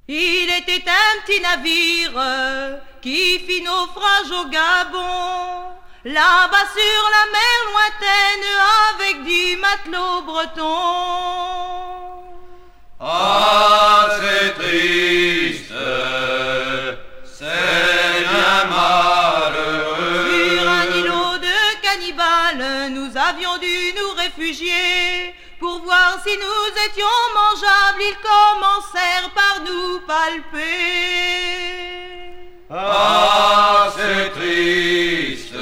Il était un petit navire qui fit naufrage au Gabon, là-bas sur la mer lointaine avec 10 matelots bretons. Ah, c'est triste, c'est bien malheureux. Sur un îlot de cannibales, nous avions dû nous réfugier. Pour voir si nous étions mangeables, ils commencèrent par nous palper. Ah, c'est triste,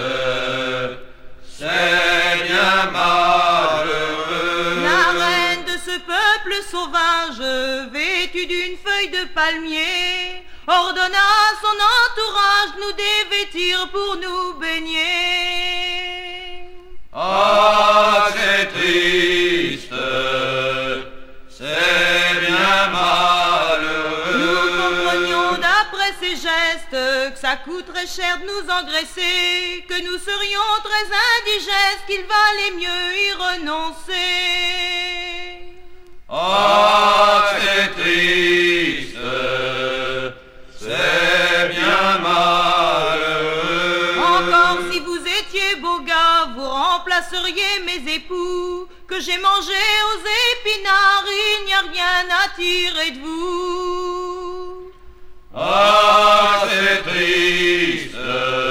c'est bien malheureux. La reine de ce peuple sauvage, vêtue d'une feuille de palmier, ordonna à son entourage nous dévêtir pour nous baigner. Ah, c'est triste, c'est bien malheureux. Nous comprenions d'après ces gestes que ça coûterait cher de nous engraisser, que nous serions très indigestes, qu'il valait mieux y renoncer. Ah, c'est triste, c'est bien malheureux. Encore si vous étiez beau gars, vous remplaceriez mes époux, que j'ai mangé aux épinards, il n'y a rien à tirer de vous. Ah, c'est triste,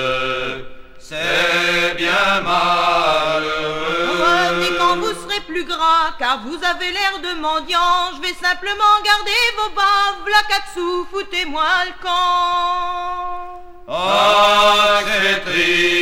c'est bien malheureux. Revenez quand vous serez plus gras, car vous avez l'air de mendiant. Je vais simplement garder vos baves, la 4 sous, foutez-moi le camp. Ah, c'est triste.